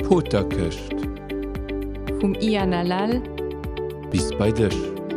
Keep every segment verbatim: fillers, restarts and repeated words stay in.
Poterköcht. Vom I N L L bis bei dich.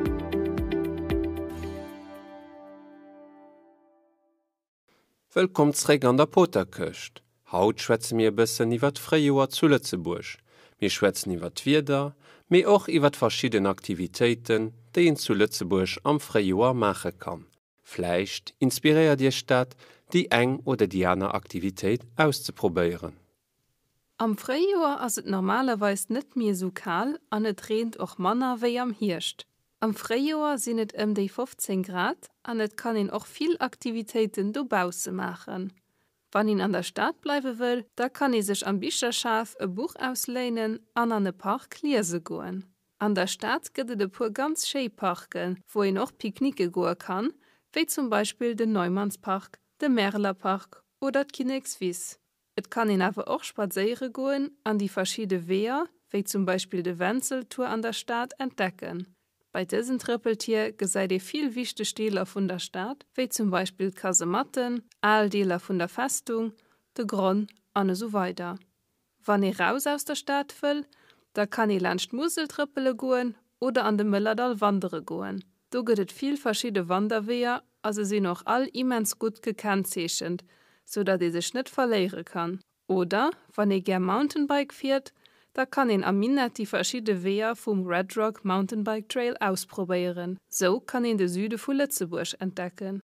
Willkommen zurück an der Poterköcht. Haut schwätzen wir ein bisschen über die Freijoer zu Lützeburg. Wir schwätzen über die Wieder, aber auch über verschiedene Aktivitäten, die ihn zu Lützeburg am Freijoer machen kann. Vielleicht inspiriert die Stadt, die eng oder die andere Aktivität auszuprobieren. Am Freijoer ass et normalerweis net mehr so kal, an et regnet och manner wéi am Hirscht. Am Freijoer sinn et ëm déi fünfzehn Grad, an et kann in och viel Aktivitäten dobause machen. Wann ihn an der Stadt bleiwe will, da kann i sech am Bicherschaf e Buch auslehnen, an an e Park lese goen. An der Stadt gëtt et e puer ganz schee Parken, wo i noch Picknicke goen kann, wie zum Beispiel den Neumannspark, den Merlerpark oder d'Kinexwies. Et kann ihn aber auch spazieren gehen an die verschiedenen Wege, wie zum Beispiel die Wenzeltour an der Stadt, entdecken. Bei diesen Trippeltier seid ihr viel wichtige Stelle von der Stadt, wie zum Beispiel Kasematten, Aaldeler von der Festung, de Grund und so weiter. Wenn ihr raus aus der Stadt will, da kann ihr langt Museltrippele gehen oder an den Müllerdal wandern gehen. Da gibt es viel verschiedene Wanderwege, also sie noch all immens gut gekennzeichnet, so dass ihr sich nicht verlieren kann. Oder, wenn ihr gern Mountainbike fährt, da kann ihr am Minet die verschiedenen Wege vom Red Rock Mountainbike Trail ausprobieren. So kann ihr den Süden von Lützeburg entdecken.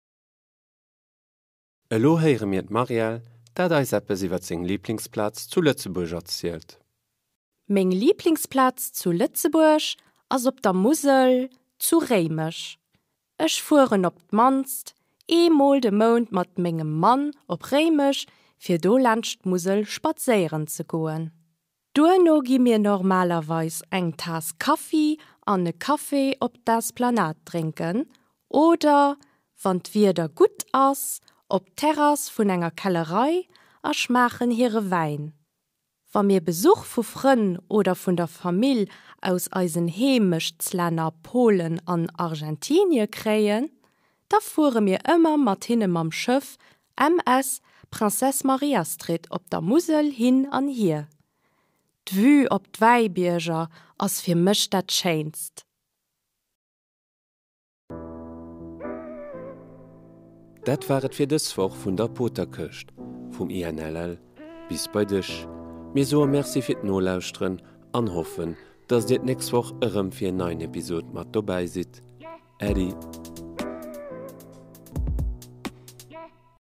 Hallo, hören wir Marielle, da da etwas über seinen Lieblingsplatz zu Lützeburg erzählt. Mein Lieblingsplatz zu Lützeburg ist ob der Musel zu Rheimesch. Ich fuhren ob d'Manst, emol de Mond mat mengem Mann op Rheimesch fir do lanscht Musel spazieren ze goen. Duno gi mir normalerweis eng Tas Kaffee an ne Kaffee op das Planat trinken oder, wann wieder gut ass, op Terras vun enger Kellerei a schmachen hire Wein. Wann mir Besuch vu Frënn oder vun der Familie aus eisen Heemischtsländer Polen an Argentinien kräien, da fuhre mir immer mat hinnem am Schiff M S Prinzess Maria Street op der Musel hin an hier. D'Vue op d'Weibierger ass fir mech dat scheinst. Dat waret fir dëswoch vun der Poterköcht, vum I N L L bis bei dich. Mir so merci fir d'Nolauschtren an hoffen, dats Dit nächst woch ërem fir neun Episode mat dobei sit. Eddie.